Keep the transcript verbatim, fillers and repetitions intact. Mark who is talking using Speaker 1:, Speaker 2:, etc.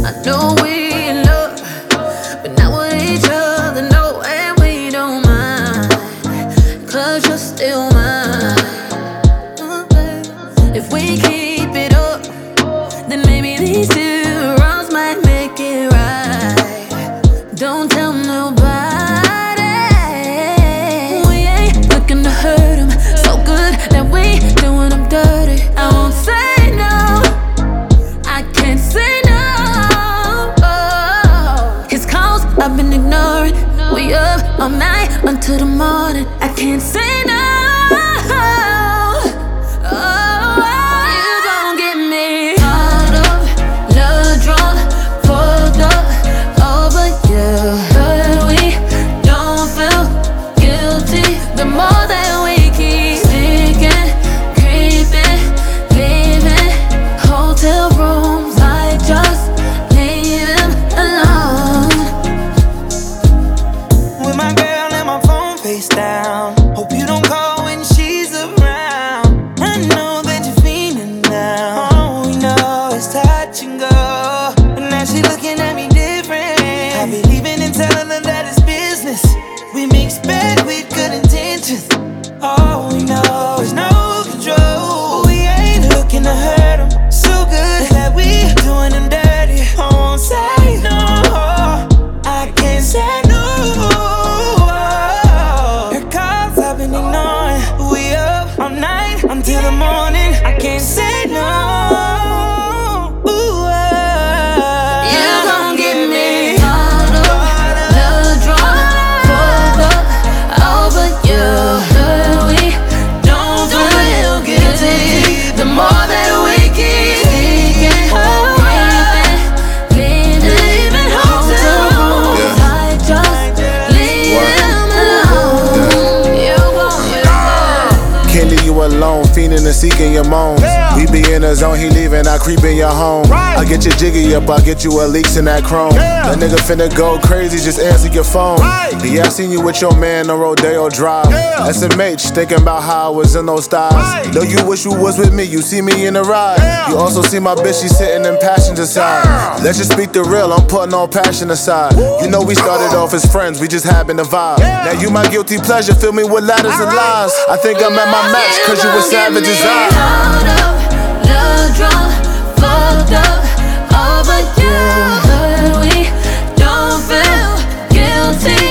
Speaker 1: I know we in love, but not with each other, no, and we don't mind, cause you're still mine. If we keep it up, then maybe these two wrongs might make it right. Don't tell nobody. We ain't looking to hurt him. So good that we doing them dirty. I won't say no, I can't say no. Oh. His calls I've been ignoring. We up all night until the morning. I can't say no.
Speaker 2: Down. Hope you don't call when she's around. I know that you're feeling now. All we know is touch and go, and now she looking at me different. I be leaving and telling her that it's business. We mix back with good intentions. All we know is no control. We ain't looking to hurt them. So good that we doing them dirty. I won't say no, I can't say no. Until the morning, I can't say no. Ooh, uh,
Speaker 1: you gon' get me caught up, love drunk, fucked up over you. But we don't feel guilty. The more that we keep thinking, creeping, leaving hotel rooms, I just leave them alone. You gon' get me.
Speaker 3: Can't leave you alone, fiending and seeking your moans. Yeah. We be in the zone, he leaving, I creep in your home. Right. I get your jiggy up, I get you a leaks in that chrome. Yeah. That nigga finna go crazy, just answer your phone. Right. Yeah, I seen you with your man on Rodeo Drive. Yeah. S M H, thinking about how I was in those styles. Right. Know you wish you was with me, you see me in the ride. Yeah. You also see my bitch, she sitting in passenger side. Yeah. Let's just speak the real, I'm putting all passion aside. Woo. You know we started off as friends, we just happened to vibe. Yeah. Now you my guilty pleasure, fill me with ladders all and right. lies. I think I'm at my max, cause you was savage as I.
Speaker 1: Caught up, love drunk, fucked up over you. But we don't feel guilty.